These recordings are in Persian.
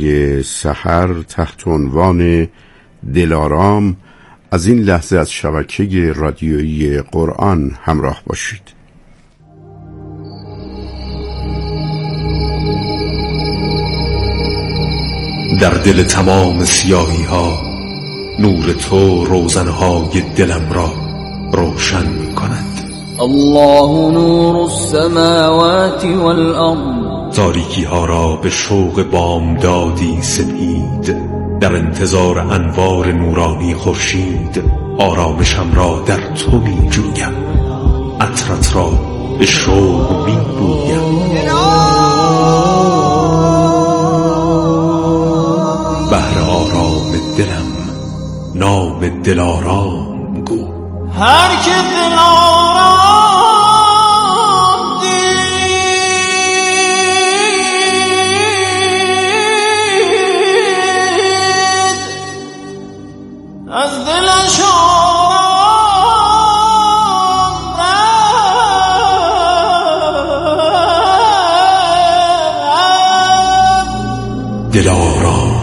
برنامه سحر تحت عنوان دلارام از این لحظه از شبکه رادیویی قرآن همراه باشید. در دل تمام سیاهی ها نور تو روزنهای دلم را روشن می کند. الله نور السماوات والارض، تاریکی ها را به شوق بامدادی سپید. در انتظار انوار نورانی خورشید آرامشم را در تو می جویم، عطرت را به شوق می بویم. بهر آرام دلم نام دلارام گو. هر که دلارام دید از دلش دلارام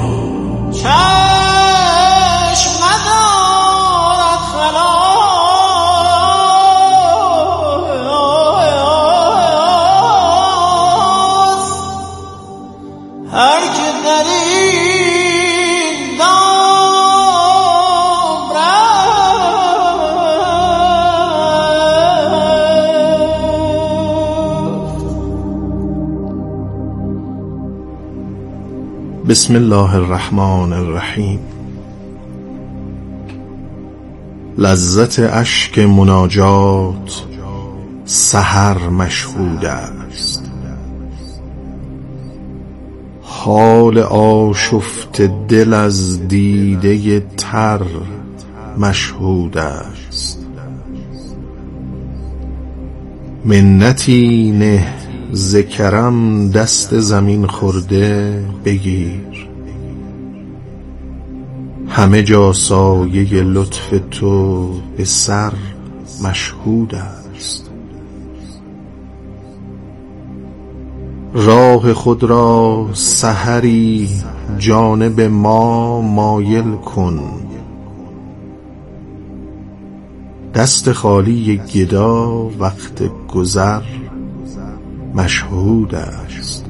بسم الله الرحمن الرحیم. لذت اشک مناجات سحر مشهود است، حال آشفت دل از دیده تر مشهود است. منتی نه ذکرم دست زمین خورده بگیر، همه جا سایه لطف تو به سر مشهود است. راه خود را سحری جانب ما مایل کن، دست خالی گدا وقت گذر مشهود است.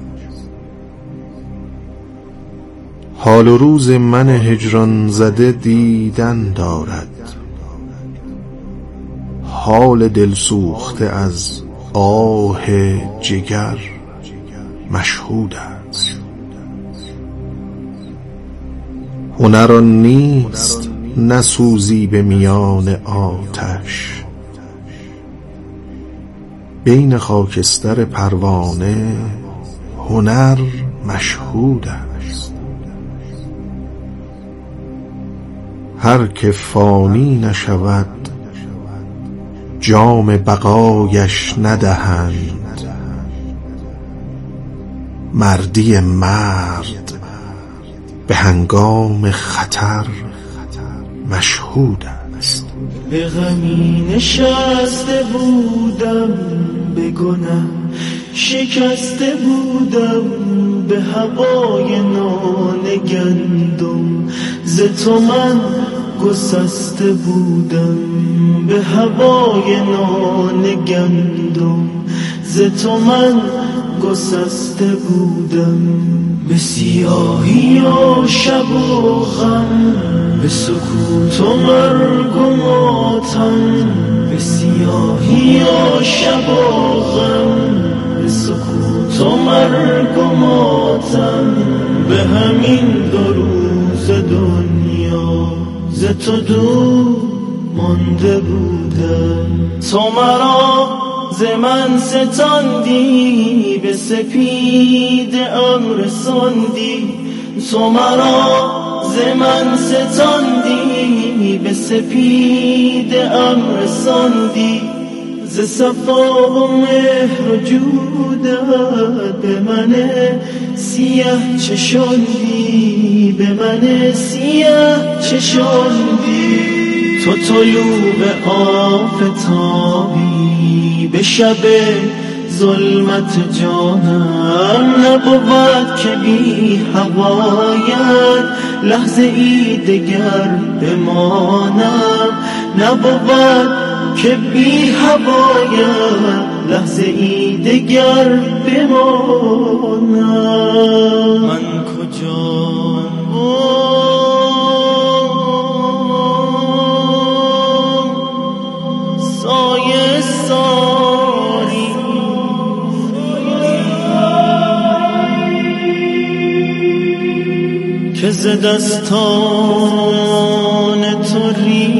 حال و روز من هجران زده دیدن دارد، حال دل سوخته از آه جگر مشهود است. هنر آن نیست نسوزی به میان آتش، بین خاکستر پروانه هنر مشهود است. هر که فانی نشود جام بقایش ندهند، مردی مرد به هنگام خطر مشهود است. به غمی نشسته بودم، به گناه شکسته بودم، به هوای نان گندم ز تو من گسسته بودم. به هوای نان گندم ز تو من گسسته بودم. به سیاهی و شب و غم، به سکوت و مرگ و ماتم. به سیاهی و شب و غم، به سکوت و مرگ و ماتم. به همین دو روز دنیا ز تو دور مانده بودم. تو مرا ز من ستاندی، به سپید ام رساندی. تو مرا ز من ستاندی، به سپید ام رساندی. ز صفا و مهر و جودت به من سیه چشاندی، به من سیه چشاندی. تو طلوع آفتابی، به شب ظلمت جانم نبود که بی هوایت لحظه ای دگر بمانم، نبود که بی هوایت لحظه ای دگر بمانم. من کجا سایه ساری که ز دستان تو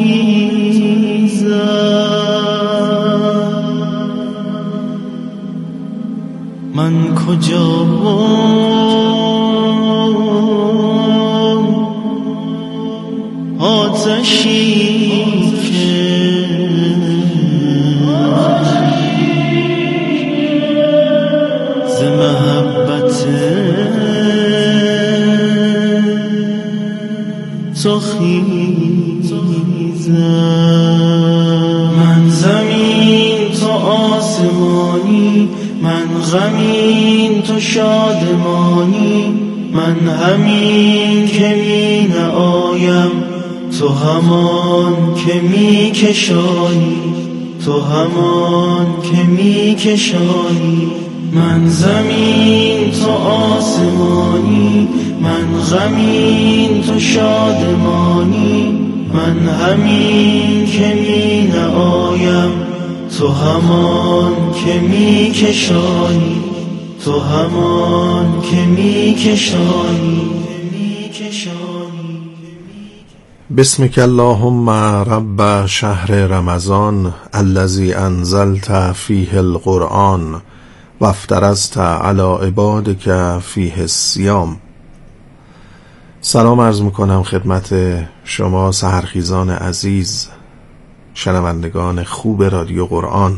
ریزد، من کجا آتشی که ز محبت تو خیزد. من زمین تو آسمانی، من غمین تو شادمانی، من همین که می نآیم تو همان که می کشانی، تو همان که می کشانی. من زمین تو آسمانی، من غمین تو شادمانی، من همین که می نآیم تو همان که می کشانی، تو همان که می کشانی. بسمک اللهم رب شهر رمضان الذی انزلت فیه القرآن و افترضت علی عبادک فیه الصیام. سلام عرض میکنم خدمت شما سحرخیزان عزیز، شنوندگان خوب رادیو قرآن.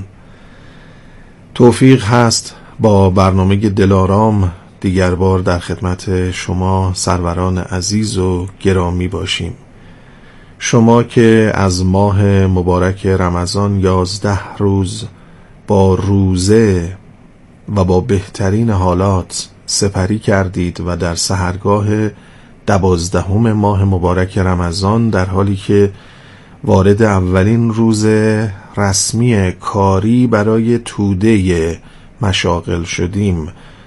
توفیق هست با برنامه دلارام دیگر بار در خدمت شما سروران عزیز و گرامی باشیم. شما که از ماه مبارک رمضان 11 روز با روزه و با بهترین حالات سپری کردید و در سحرگاه 12 ماه مبارک رمضان در حالی که وارد اولین روز رسمی کاری برای توده مشاغل شدیم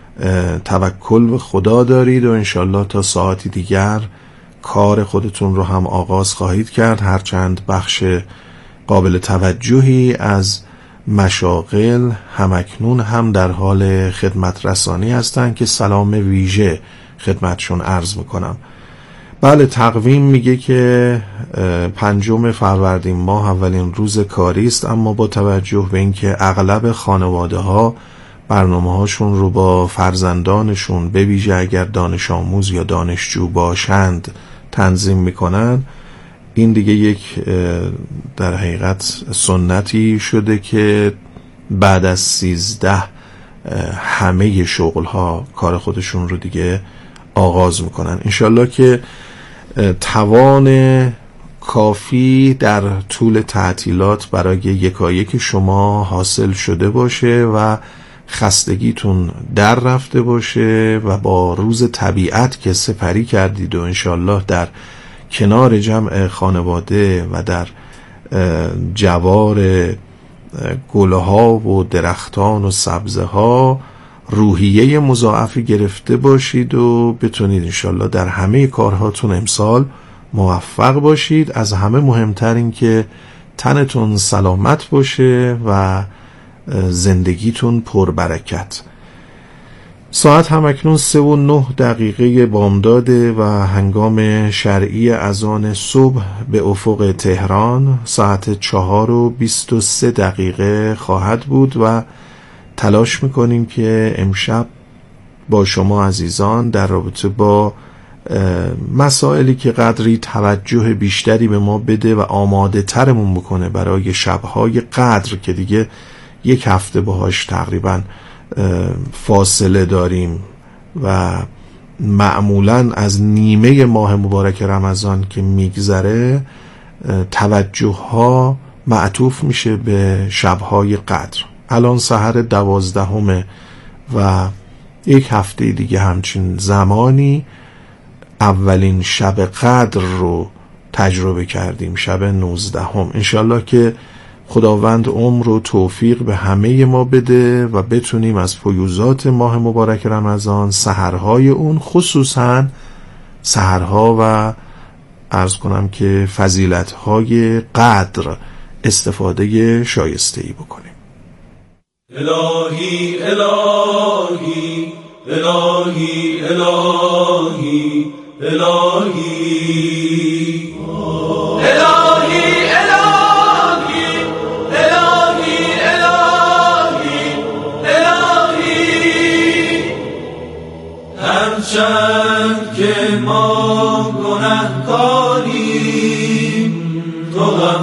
توکل به خدا دارید و انشالله تا ساعتی دیگر کار خودتون رو هم آغاز خواهید کرد، هرچند بخش قابل توجهی از مشاغل همکنون هم در حال خدمت رسانی هستند که سلام ویژه خدمتشون عرض میکنم. بله، تقویم میگه که 5 فروردین ماه اولین روز کاری است، اما با توجه به اینکه اغلب خانواده ها برنامه هاشون رو با فرزندانشون به ویژه اگر دانش آموز یا دانشجو باشند تنظیم میکنن، این دیگه یک در حقیقت سنتی شده که بعد از 13 همه شغل ها کار خودشون رو دیگه آغاز میکنن. انشالله که توان کافی در طول تعطیلات برای یکایک شما حاصل شده باشه و خستگیتون در رفته باشه و با روز طبیعت که سپری کردید و انشالله در کنار جمع خانواده و در جوار گله ها و درختان و سبزه ها روحیه مضاعفی گرفته باشید و بتونید انشالله در همه کارهاتون امسال موفق باشید. از همه مهمتر این که تنتون سلامت باشه و زندگیتون پربرکت. ساعت هم اکنون 3:09 بامداده و هنگام شرعی اذان صبح به افق تهران ساعت 4:23 خواهد بود و تلاش میکنیم که امشب با شما عزیزان در رابطه با مسائلی که قدری توجه بیشتری به ما بده و آماده ترمون بکنه برای شبهای قدر که دیگه 1 هفته باهاش تقریبا فاصله داریم و معمولا از نیمه ماه مبارک رمضان که میگذره توجه ها معطوف میشه به شبهای قدر. الان سحر 12 و یک هفته دیگه همچین زمانی اولین شب قدر رو تجربه کردیم، شب 19. انشالله که خداوند عمر و توفیق به همه ما بده و بتونیم از فیوزات ماه مبارک رمضان، سحرهای اون، خصوصا سحرها و عرض کنم که فضیلتهای قدر، استفاده شایسته‌ای بکنیم. الهی الهی الهی الهی الهی الهی هرچند که ما گنهکاریم تو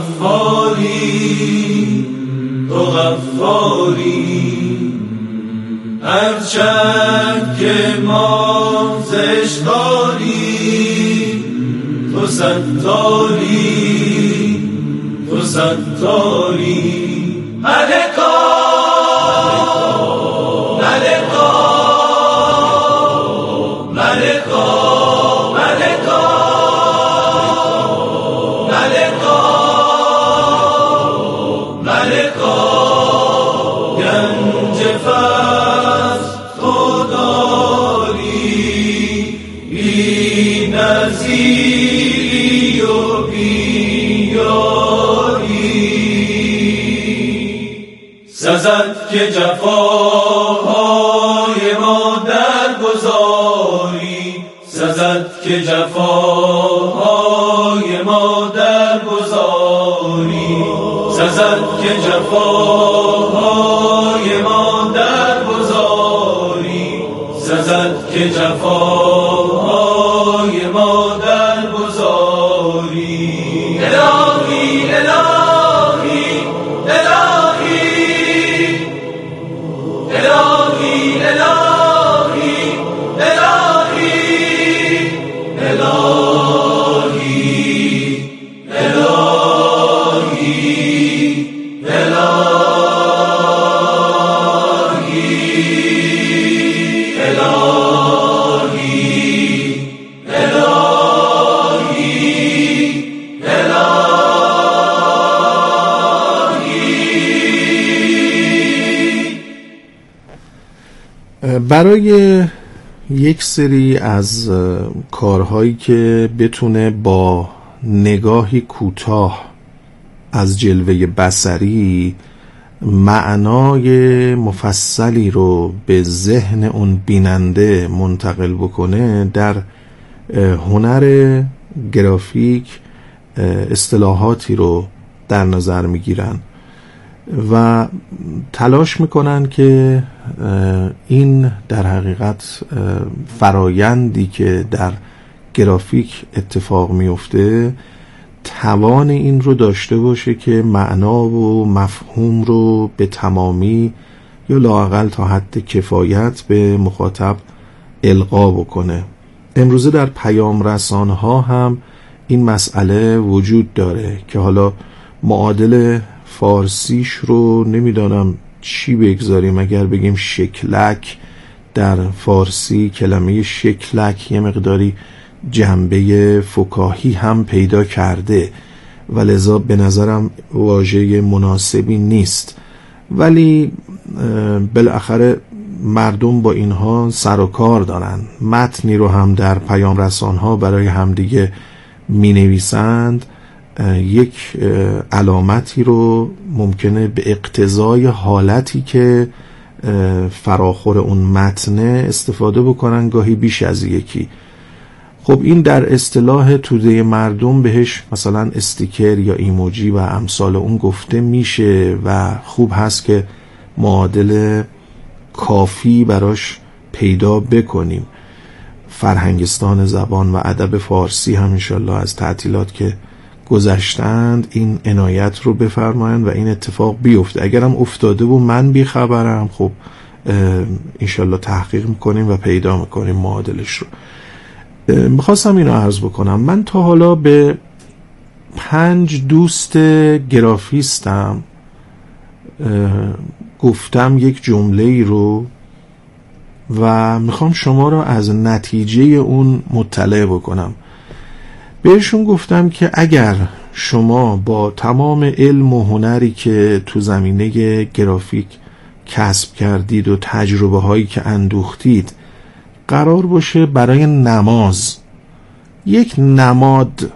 غفاری تو غفاری، هرچند که ما زشتاریم تو ستاری تو ستاری. ملکا ملکا ملکا ملکا ملکا ملکا، گنج فضل تو داری، بی نظیری و بی یاری. سزد که جفاهای ما درگذاری، سزد که جفاهای ما درگذاری، سزد که جفاهای ما درگذاری، سزد که جفاهای ما درگذاری. الهی الهی الهی الهی الهی الهی برای یک سری از کارهایی که بتونه با نگاهی کوتاه از جلوه بصری معنای مفصلی رو به ذهن اون بیننده منتقل بکنه، در هنر گرافیک اصطلاحاتی رو در نظر میگیرن و تلاش میکنن که این در حقیقت فرایندی که در گرافیک اتفاق میفته توان این رو داشته باشه که معنا و مفهوم رو به تمامی یا لااقل تا حد کفایت به مخاطب القا بکنه. امروزه در پیام رسان‌ها هم این مسئله وجود داره که حالا معادل فارسیش رو نمیدانم چی بگذاریم، اگر بگیم شکلک، در فارسی کلمه شکلک یه مقداری جنبه فکاهی هم پیدا کرده و لذا به نظرم واژه مناسبی نیست، ولی بالاخره مردم با اینها سر و کار دارن. متنی رو هم در پیام رسان‌ها برای همدیگه می نویسند، یک علامتی رو ممکنه به اقتضای حالتی که فراخور اون متنه استفاده بکنن، گاهی بیش از یکی. خب این در اصطلاح توده مردم بهش مثلا استیکر یا ایموجی و امثال اون گفته میشه و خوب هست که معادل کافی براش پیدا بکنیم. فرهنگستان زبان و ادب فارسی هم انشالله از تعطیلات که گذشتند این عنایت رو بفرمایند و این اتفاق بیفته. اگرم افتاده و من بیخبرم، خب انشالله تحقیق میکنیم و پیدا میکنیم معادلش رو. میخواستم اینو عرض بکنم، من تا حالا به 5 دوست گرافیستم گفتم یک جمله‌ای رو و میخوام شما رو از نتیجه اون مطلع بکنم. بهشون گفتم که اگر شما با تمام علم و هنری که تو زمینه گرافیک کسب کردید و تجربه هایی که اندوختید قرار باشه برای نماز یک نماد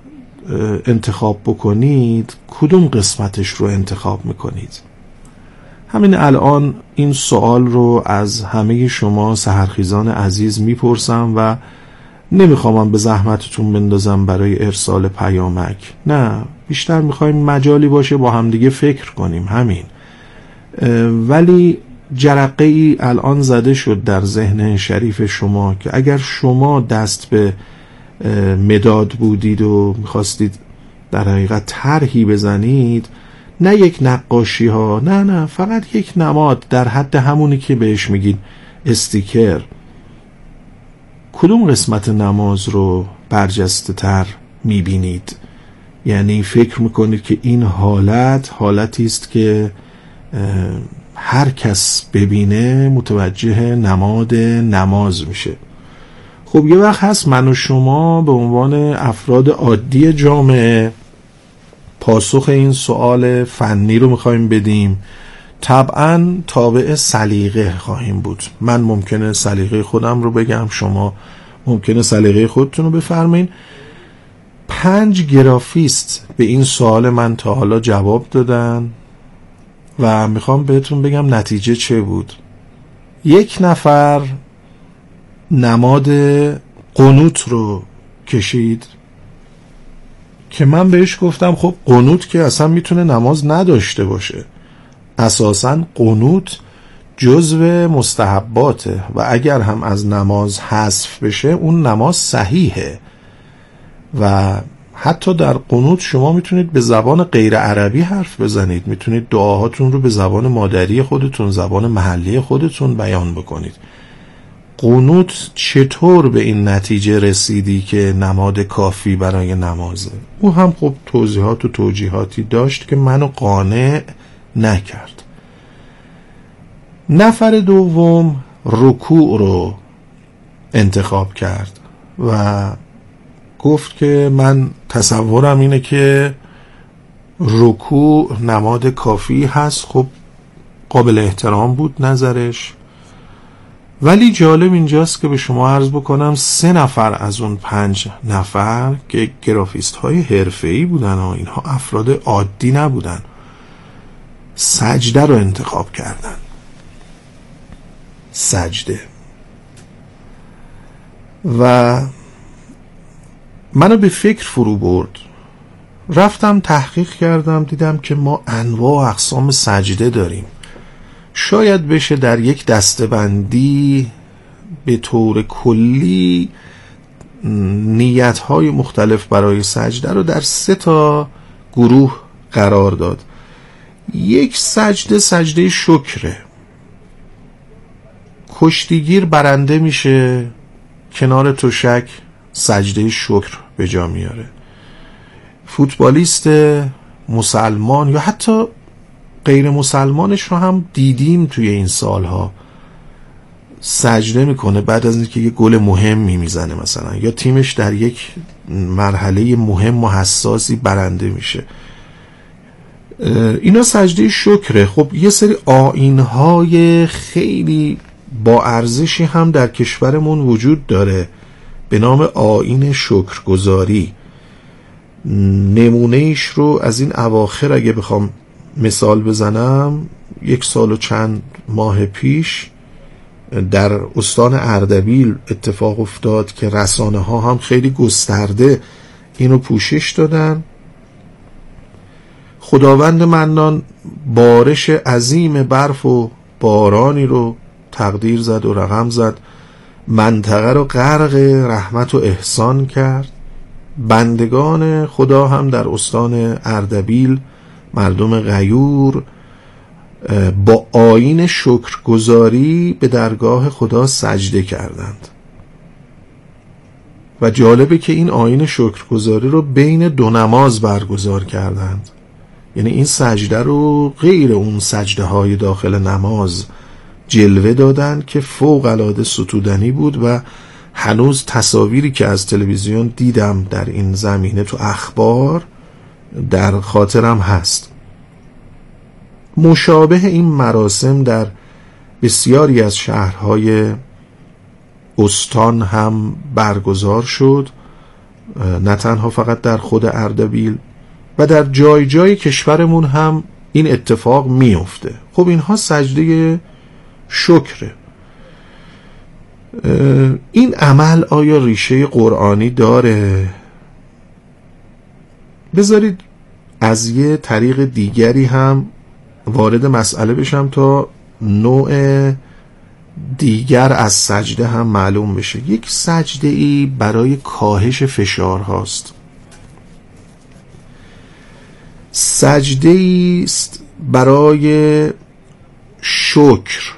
انتخاب بکنید، کدوم قسمتش رو انتخاب میکنید؟ همین الان این سوال رو از همه شما سحرخیزان عزیز میپرسم و نمیخوام به زحمتتون بندازم برای ارسال پیامک، نه، بیشتر میخوایم مجالی باشه با همدیگه فکر کنیم، همین. ولی جرقه ای الان زده شد در ذهن شریف شما که اگر شما دست به مداد بودید و میخواستید در حقیقت طرحی بزنید، نه یک نقاشی ها، نه، فقط یک نماد در حد همونی که بهش میگید استیکر، کدوم قسمت نماز رو برجسته تر میبینید؟ یعنی فکر میکنید که این حالتی است که هر کس ببینه متوجه نماد نماز میشه. خب یه وقت هست من و شما به عنوان افراد عادی جامعه پاسخ این سوال فنی رو میخوایم بدیم، طبعا تابع سلیقه خواهیم بود. من ممکنه سلیقه خودم رو بگم، شما ممکنه سلیقه خودتون رو بفرمایید. 5 گرافیست به این سوال من تا حالا جواب دادن و میخوام بهتون بگم نتیجه چه بود. 1 نفر نماد قنوت رو کشید که من بهش گفتم خب قنوت که اصلا میتونه نماز نداشته باشه، اساساً قنوت جزو مستحباته و اگر هم از نماز حذف بشه اون نماز صحیحه و حتی در قنوت شما میتونید به زبان غیر عربی حرف بزنید، میتونید دعاهاتون رو به زبان مادری خودتون، زبان محلی خودتون بیان بکنید. قنوت چطور به این نتیجه رسیدی که نماد کافی برای نمازه؟ او هم خب توضیحات و توجیهاتی داشت که منو قانع نکرد. نفر دوم رکوع رو انتخاب کرد و گفت که من تصورم اینه که رکوع نماد کافی هست. خب قابل احترام بود نظرش، ولی جالب اینجاست که به شما عرض بکنم 3 نفر از اون 5 نفر که گرافیست های حرفه‌ای بودن و اینها افراد عادی نبودن، سجده رو انتخاب کردن. سجده. و منو به فکر فرو برد. رفتم تحقیق کردم، دیدم که ما انواع و اقسام سجده داریم. شاید بشه در یک دسته‌بندی به طور کلی نیت‌های مختلف برای سجده رو در 3 گروه قرار داد. یک سجده شکره. کشتیگیر برنده میشه، کنار تشک سجده شکر به جا میاره. فوتبالیست مسلمان یا حتی غیر مسلمانش رو هم دیدیم توی این سالها سجده میکنه بعد از اینکه یه گل مهمی میزنه مثلا، یا تیمش در یک مرحله مهم و حساسی برنده میشه. اینا سجده شکره. خب یه سری آیین‌های خیلی با ارزشی هم در کشورمون وجود داره به نام آیین شکرگزاری. نمونه‌ایش رو از این اواخر اگه بخوام مثال بزنم، 1 سال و چند ماه پیش در استان اردبیل اتفاق افتاد که رسانه ها هم خیلی گسترده اینو پوشش دادن. خداوند منان بارش عظیم برف و بارانی رو تقدیر زد و رقم زد، منطقه رو غرق رحمت و احسان کرد. بندگان خدا هم در استان اردبیل، مردم غیور، با آیین شکرگزاری به درگاه خدا سجده کردند. و جالبه که این آیین شکرگزاری رو بین 2 نماز برگزار کردند. یعنی این سجده رو غیر اون سجده های داخل نماز جلوه دادن که فوق العاده ستودنی بود و هنوز تصاویری که از تلویزیون دیدم در این زمینه تو اخبار در خاطرم هست. مشابه این مراسم در بسیاری از شهرهای استان هم برگزار شد، نه تنها فقط در خود اردبیل و در جای جای کشورمون هم این اتفاق میفته. خب اینها سجده شکره. این عمل آیا ریشه قرآنی داره؟ بذارید از یه طریق دیگری هم وارد مسئله بشم تا نوع دیگر از سجده هم معلوم بشه. یک سجده ای برای کاهش فشار هاست، سجده ایست برای شکر.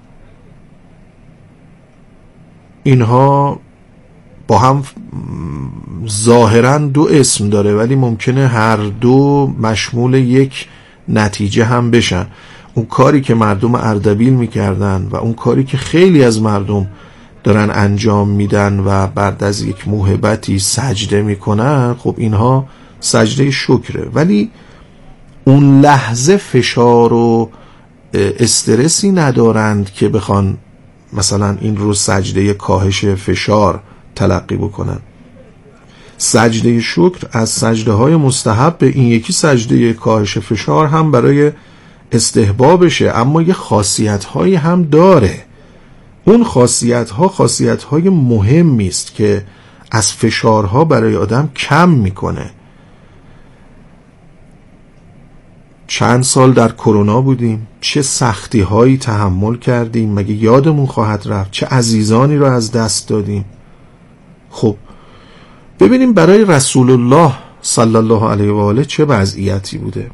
اینها با هم ظاهراً دو اسم داره ولی ممکنه هر دو مشمول یک نتیجه هم بشن. اون کاری که مردم اردبیل میکردن و اون کاری که خیلی از مردم دارن انجام میدن و بعد از یک موهبتی سجده میکنن، خب اینها سجده شکره، ولی اون لحظه فشار و استرسی ندارند که بخوان مثلا این رو سجده کاهش فشار تلقی بکنن. سجده شکر از سجده های مستحب، این یکی سجده کاهش فشار هم برای استحبابشه، اما یه خاصیت هایی هم داره. اون خاصیت های مهمی است که از فشارها برای آدم کم میکنه. چند سال در کرونا بودیم، چه سختی هایی تحمل کردیم، مگه یادمون خواهد رفت؟ چه عزیزانی رو از دست دادیم. خب ببینیم برای رسول الله صلی الله علیه و آله چه وضعیتی بوده.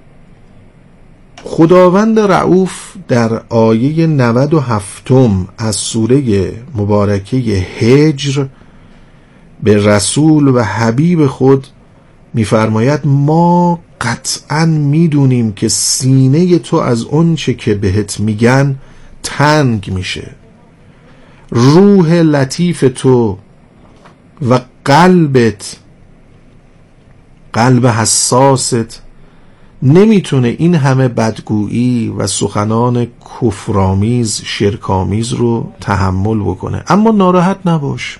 خداوند رؤوف در آیه 97 از سوره مبارکه هجر به رسول و حبیب خود می‌فرماید ما قطعاً میدونیم که سینه تو از اون چه که بهت میگن تنگ میشه، روح لطیف تو و قلبت، قلب حساست نمیتونه این همه بدگویی و سخنان کفرآمیز شرک‌آمیز رو تحمل بکنه. اما ناراحت نباش،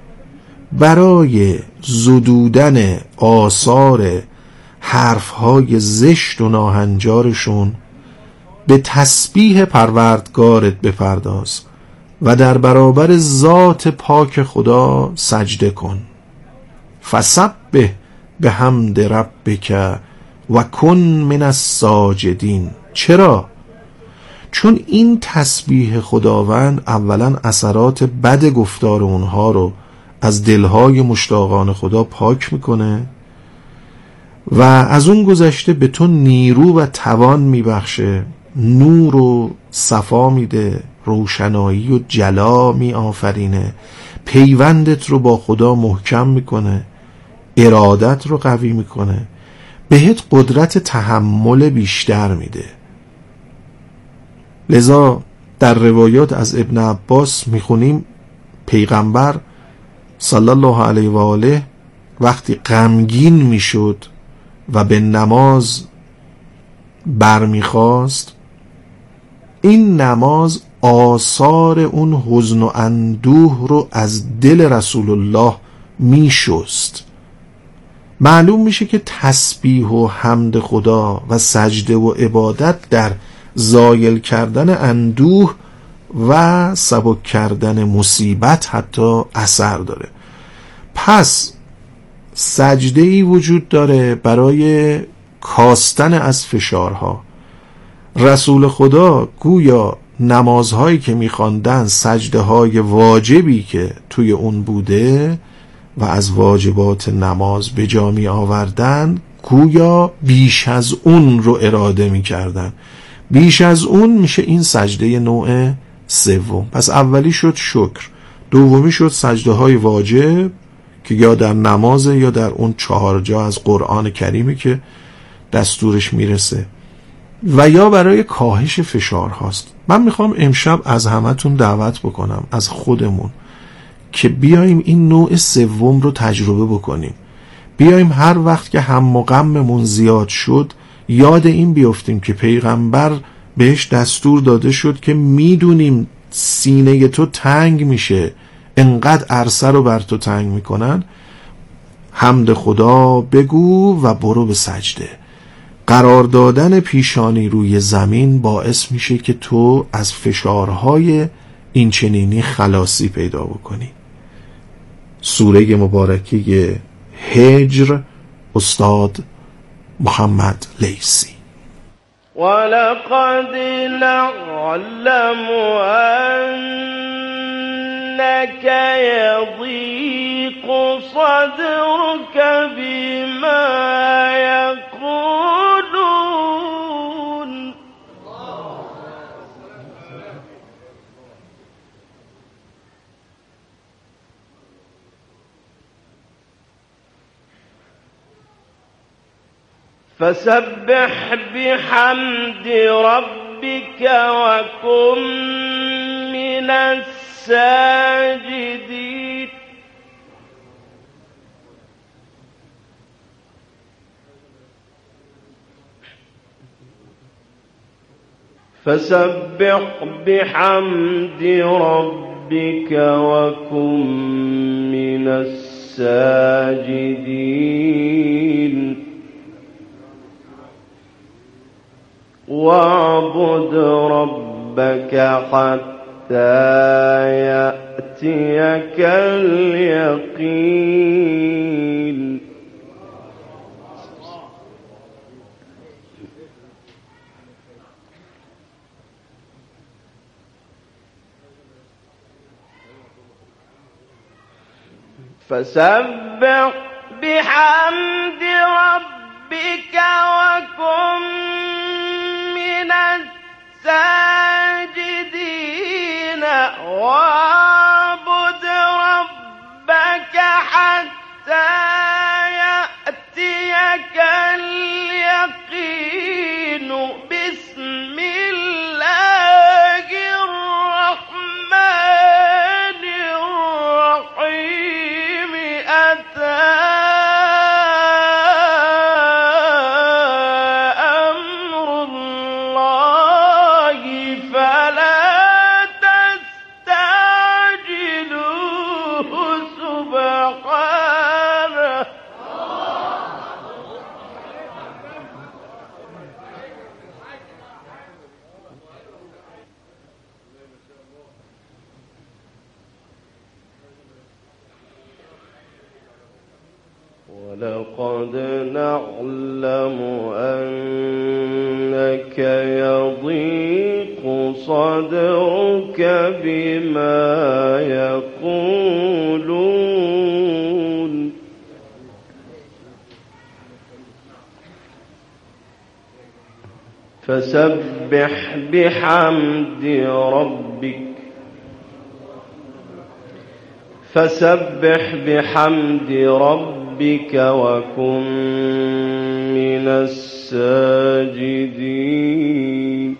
برای زدودن آثار حرفهای زشت و ناهنجارشون به تسبیح پروردگارت بپرداز و در برابر ذات پاک خدا سجده کن. فسبح بحمد ربک و کن من الساجدین. چرا؟ چون این تسبیح خداوند اولا اثرات بد گفتار اونها رو از دلهای مشتاقان خدا پاک میکنه و از اون گذشته به تو نیرو و توان میبخشه، نور و صفا میده، روشنایی و جلا میآفرینه، پیوندت رو با خدا محکم میکنه، ارادت رو قوی میکنه، بهت قدرت تحمل بیشتر میده. لذا در روایات از ابن عباس میخونیم پیغمبر صلی الله علیه و آله وقتی غمگین میشد و به نماز برمیخواست، این نماز آثار اون حزن و اندوه رو از دل رسول الله میشست. معلوم میشه که تسبیح و حمد خدا و سجده و عبادت در زایل کردن اندوه و سبک کردن مصیبت حتی اثر داره. پس سجده‌ای وجود داره برای کاستن از فشارها. رسول خدا گویا نمازهایی که میخواندن سجده های واجبی که توی اون بوده و از واجبات نماز به جا می آوردن گویا بیش از اون رو اراده می کردن. بیش از اون میشه این سجده نوع سوم. پس اولی شد شکر، دومی شد سجده های واجب که یا در نماز یا در اون 4 جا از قرآن کریمی که دستورش میرسه و یا برای کاهش فشار هاست. من میخوام امشب از همتون دعوت بکنم، از خودمون، که بیایم این نوع سوم رو تجربه بکنیم. بیایم هر وقت که هم و غممون زیاد شد یاد این بیافتیم که پیغمبر بهش دستور داده شد که میدونیم سینه تو تنگ میشه، انقدر عرصه رو بر تو تنگ میکنن، حمد خدا بگو و برو به سجده. قرار دادن پیشانی روی زمین باعث میشه که تو از فشارهای این چنینی خلاصی پیدا بکنی. سوره مبارکه هجر، استاد محمد لیثی. ولقد نعلم أنك يضيق صدرك بما يقولون فسبح بحمد ربك وكن من الساجدين. فسبح بحمد ربك وكن من الساجدين. واعبد ربك حتى يأتيك اليقين. فسبح بحمد ربك وكن من الساجدين. واعبد ربك حتى يأتيك اليقين. بسم الله الرحمن الرحيم. أتى ولقد نعلم أنك يضيق صدرك بما يقولون. فسبح بحمد ربك وكن من الساجدين.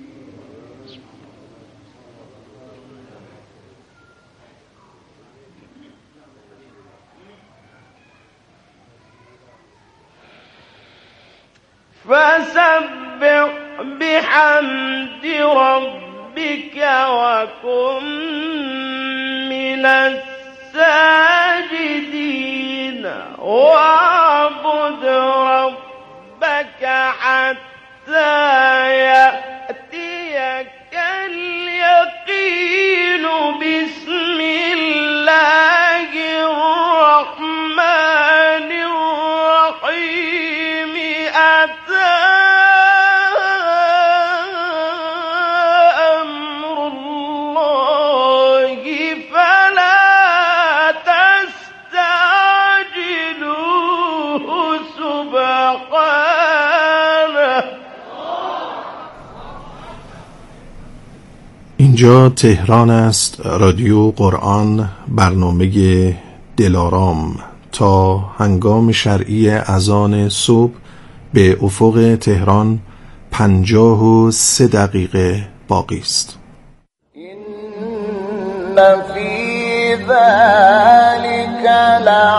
فسبح بحمد ربك وكن من الساجدين. واعبد ربك حتى يأتيك اليقين. بسم الله الرحمن الرحيم. أتى أمر الله فلا تستعجلوه سبحانه. اینجا تهران است، رادیو قرآن، برنامه دلارام. تا هنگام شرعی اذان صبح به افق تهران 53 دقیقه باقی است. این فی ذلک